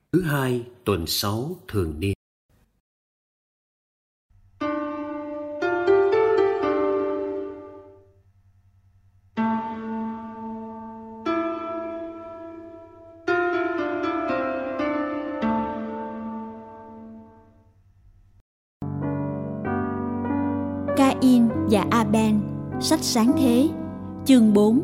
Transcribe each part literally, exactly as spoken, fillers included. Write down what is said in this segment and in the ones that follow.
Thứ hai tuần sáu thường niên. Ca-in và A-ben, sách Sáng Thế, chương bốn.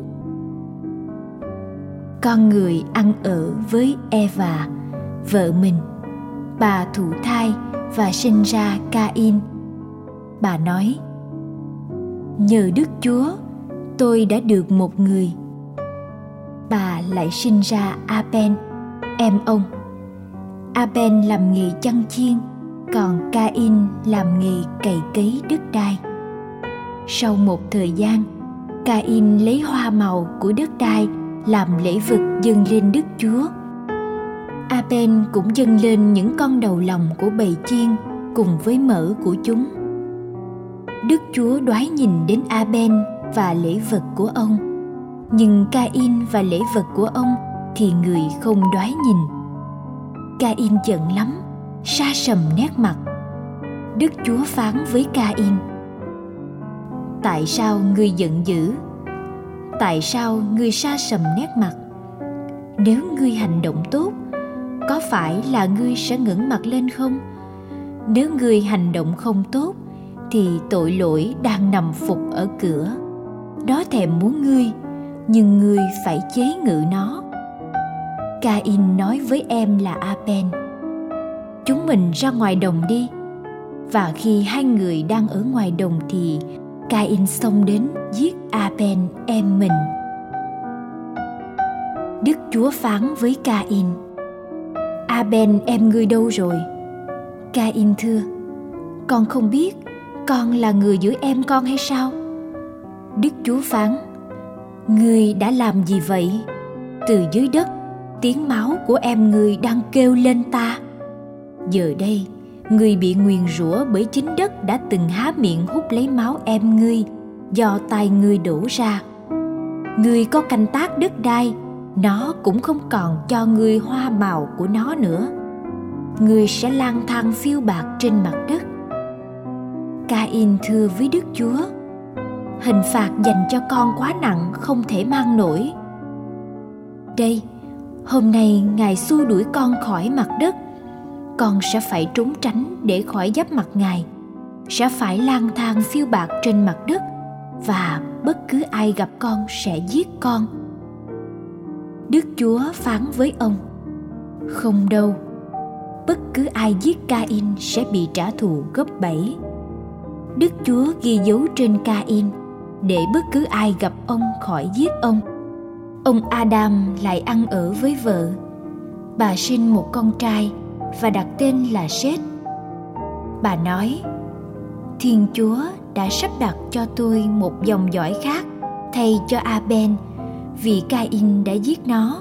Con người ăn ở với Eva, vợ mình. Bà thụ thai và sinh ra Ca-in. Bà nói: nhờ Đức Chúa, tôi đã được một người. Bà lại sinh ra A-ben, em ông. A-ben làm nghề chăn chiên, còn Ca-in làm nghề cày cấy đất đai. Sau một thời gian, Ca-in lấy hoa màu của đất đai làm lễ vật dâng lên Đức Chúa. A-ben cũng dâng lên những con đầu lòng của bầy chiên cùng với mỡ của chúng. Đức Chúa đoái nhìn đến A-ben và lễ vật của ông, nhưng Ca-in và lễ vật của ông thì người không đoái nhìn. Ca-in giận lắm, sa sầm nét mặt. Đức Chúa phán với Ca-in: tại sao ngươi giận dữ? Tại sao ngươi sa sầm nét mặt? Nếu ngươi hành động tốt, có phải là ngươi sẽ ngẩng mặt lên không? Nếu ngươi hành động không tốt, thì tội lỗi đang nằm phục ở cửa. Nó thèm muốn ngươi, nhưng ngươi phải chế ngự nó. Ca-in nói với em là A-ben: chúng mình ra ngoài đồng đi. Và khi hai người đang ở ngoài đồng thì Ca-in xông đến giết A-ben em mình. Đức Chúa phán với Ca-in: A-ben em ngươi đâu rồi? Ca-in thưa: con không biết, con là người giữa em con hay sao? Đức Chúa phán: ngươi đã làm gì vậy? Từ dưới đất, tiếng máu của em ngươi đang kêu lên ta. Giờ đây, ngươi bị nguyền rủa bởi chính đất đã từng há miệng hút lấy máu em ngươi do tay ngươi đổ ra. Ngươi có canh tác đất đai, nó cũng không còn cho ngươi hoa màu của nó nữa. Ngươi sẽ lang thang phiêu bạt trên mặt đất. Ca-in thưa với Đức Chúa: hình phạt dành cho con quá nặng, không thể mang nổi. Đây, hôm nay Ngài xua đuổi con khỏi mặt đất. Con sẽ phải trốn tránh để khỏi giáp mặt Ngài, sẽ phải lang thang phiêu bạt trên mặt đất, và bất cứ ai gặp con sẽ giết con. Đức Chúa phán với ông: không đâu, bất cứ ai giết Ca-in sẽ bị trả thù gấp bảy. Đức Chúa ghi dấu trên Ca-in để bất cứ ai gặp ông khỏi giết ông. Ông Adam lại ăn ở với vợ. Bà sinh một con trai và đặt tên là Sét. Bà nói: Thiên Chúa đã sắp đặt cho tôi một dòng dõi khác thay cho A-ben, vì Ca-in đã giết nó.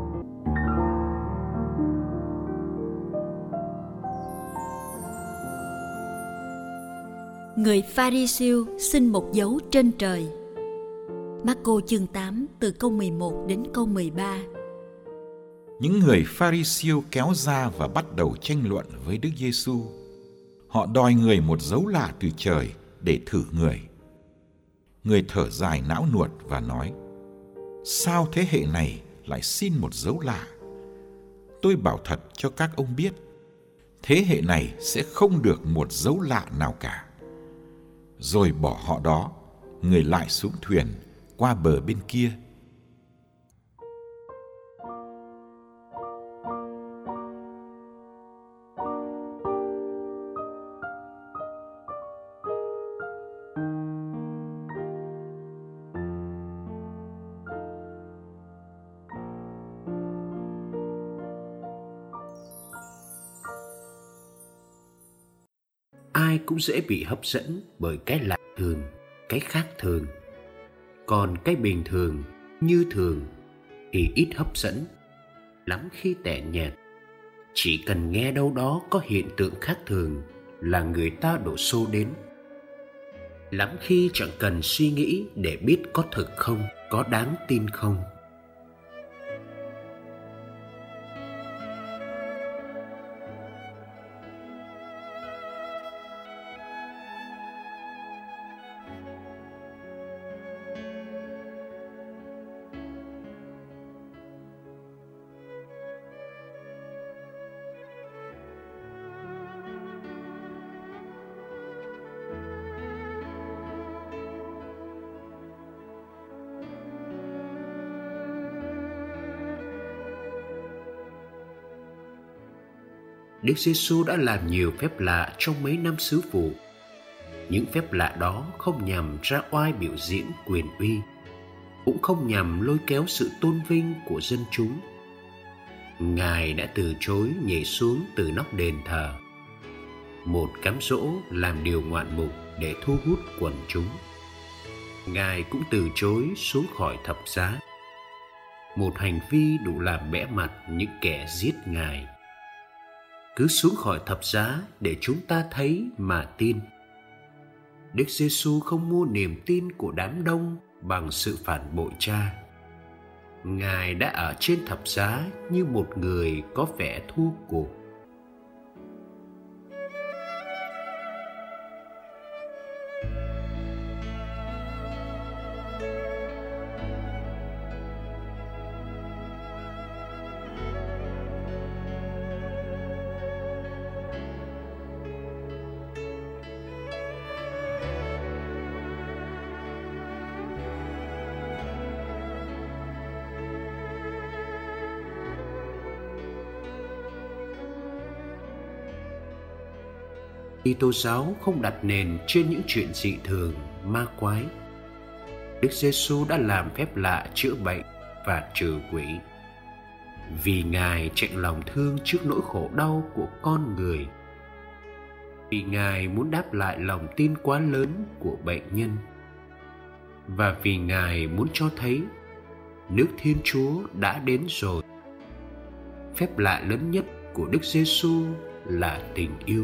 Người Pha-ri-siêu xin một dấu trên trời. Mác-cô chương tám từ câu mười một đến câu mười ba. Những người Pha-ri-siêu kéo ra và bắt đầu tranh luận với Đức Giê-xu. Họ đòi người một dấu lạ từ trời để thử người. Người thở dài não nuột và nói: sao thế hệ này lại xin một dấu lạ? Tôi bảo thật cho các ông biết, thế hệ này sẽ không được một dấu lạ nào cả. Rồi bỏ họ đó, người lại xuống thuyền qua bờ bên kia. Ai cũng dễ bị hấp dẫn bởi cái lạ thường, cái khác thường. Còn cái bình thường, như thường thì ít hấp dẫn, lắm khi tẻ nhạt. Chỉ cần nghe đâu đó có hiện tượng khác thường là người ta đổ xô đến. Lắm khi chẳng cần suy nghĩ để biết có thực không, có đáng tin không. Đức Giêsu đã làm nhiều phép lạ trong mấy năm sứ vụ. Những phép lạ đó không nhằm ra oai biểu diễn quyền uy, cũng không nhằm lôi kéo sự tôn vinh của dân chúng. Ngài đã từ chối nhảy xuống từ nóc đền thờ, một cám dỗ làm điều ngoạn mục để thu hút quần chúng. Ngài cũng từ chối xuống khỏi thập giá, một hành vi đủ làm bẽ mặt những kẻ giết Ngài. Cứ xuống khỏi thập giá để chúng ta thấy mà tin. Đức Giêsu không mua niềm tin của đám đông bằng sự phản bội Cha. Ngài đã ở trên thập giá như một người có vẻ thua cuộc. Kitô giáo không đặt nền trên những chuyện dị thường, ma quái. Đức Giêsu đã làm phép lạ chữa bệnh và trừ quỷ, vì Ngài chạnh lòng thương trước nỗi khổ đau của con người, vì Ngài muốn đáp lại lòng tin quá lớn của bệnh nhân, và vì Ngài muốn cho thấy nước Thiên Chúa đã đến rồi. Phép lạ lớn nhất của Đức Giêsu là tình yêu.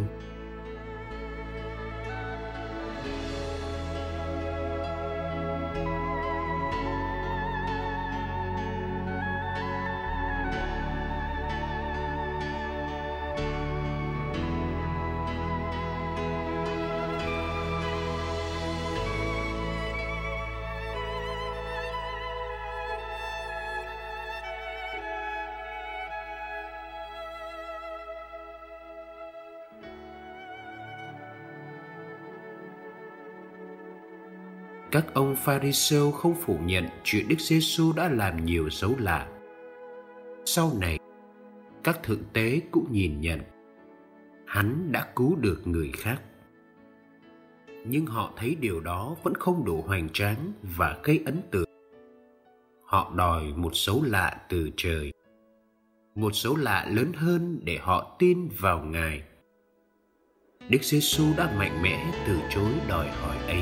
Các ông Pha-ri-sêu không phủ nhận chuyện Đức Giêsu đã làm nhiều dấu lạ. Sau này, các thượng tế cũng nhìn nhận Hắn đã cứu được người khác. Nhưng họ thấy điều đó vẫn không đủ hoành tráng và gây ấn tượng. Họ đòi một dấu lạ từ trời, một dấu lạ lớn hơn để họ tin vào Ngài. Đức Giêsu đã mạnh mẽ từ chối đòi hỏi ấy.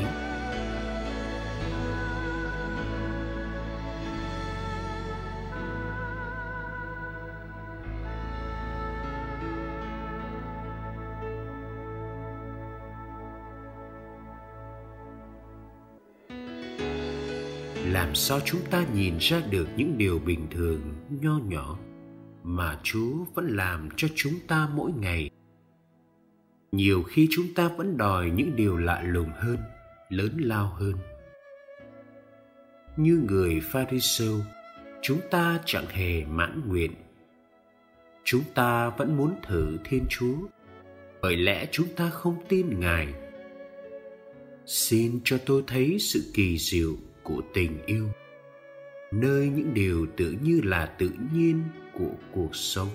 Làm sao chúng ta nhìn ra được những điều bình thường nho nhỏ mà Chúa vẫn làm cho chúng ta mỗi ngày? Nhiều khi chúng ta vẫn đòi những điều lạ lùng hơn, lớn lao hơn. Như người Pha-ri-sêu, chúng ta chẳng hề mãn nguyện. Chúng ta vẫn muốn thử Thiên Chúa, bởi lẽ chúng ta không tin Ngài. Xin cho tôi thấy sự kỳ diệu của tình yêu, nơi những điều tự như là tự nhiên của cuộc sống.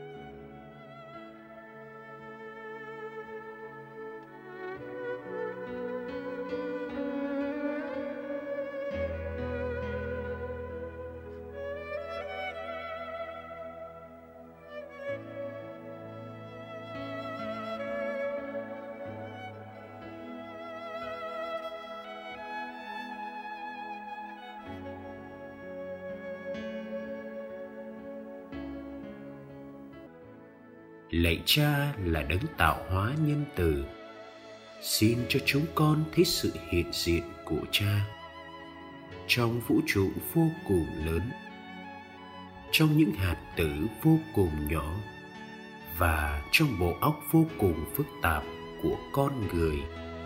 Lạy Cha là đấng tạo hóa nhân từ, xin cho chúng con thấy sự hiện diện của Cha trong vũ trụ vô cùng lớn, trong những hạt tử vô cùng nhỏ và trong bộ óc vô cùng phức tạp của con người.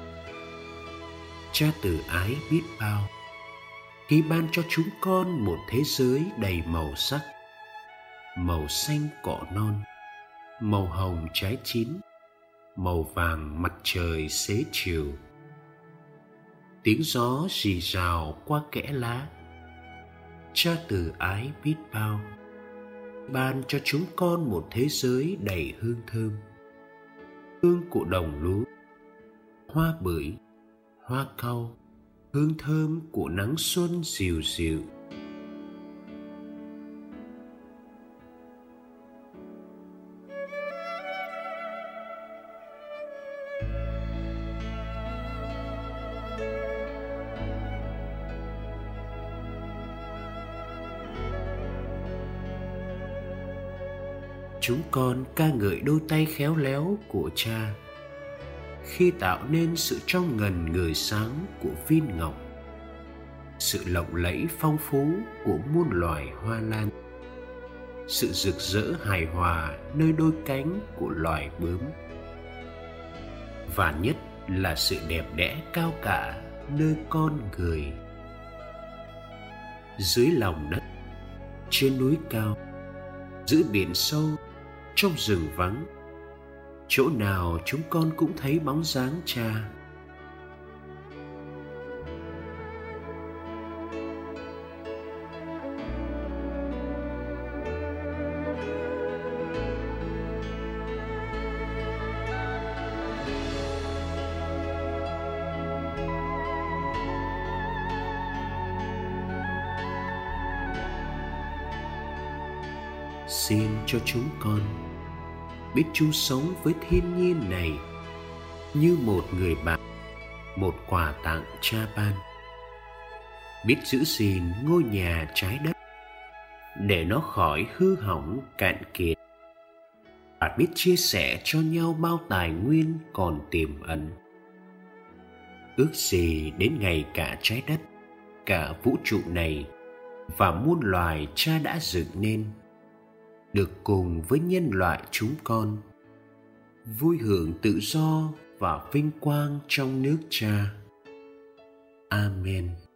Cha từ ái biết bao khi ban cho chúng con một thế giới đầy màu sắc, màu xanh cỏ non, màu hồng trái chín, màu vàng mặt trời xế chiều. Tiếng gió rì rào qua kẽ lá. Cha từ ái biết bao ban cho chúng con một thế giới đầy hương thơm, hương của đồng lúa, hoa bưởi, hoa cau, hương thơm của nắng xuân dịu dịu. Chúng con ca ngợi đôi tay khéo léo của Cha khi tạo nên sự trong ngần ngời sáng của viên ngọc, sự lộng lẫy phong phú của muôn loài hoa lan, sự rực rỡ hài hòa nơi đôi cánh của loài bướm, và nhất là sự đẹp đẽ cao cả nơi con người. Dưới lòng đất, trên núi cao, giữa biển sâu, trong rừng vắng, chỗ nào chúng con cũng thấy bóng dáng Cha. Xin cho chúng con biết chung sống với thiên nhiên này như một người bạn, một quà tặng Cha ban. Biết giữ gìn ngôi nhà trái đất để nó khỏi hư hỏng cạn kiệt, và biết chia sẻ cho nhau bao tài nguyên còn tiềm ẩn. Ước gì đến ngày cả trái đất, cả vũ trụ này và muôn loài Cha đã dựng nên được cùng với nhân loại chúng con vui hưởng tự do và vinh quang trong nước Cha. Amen.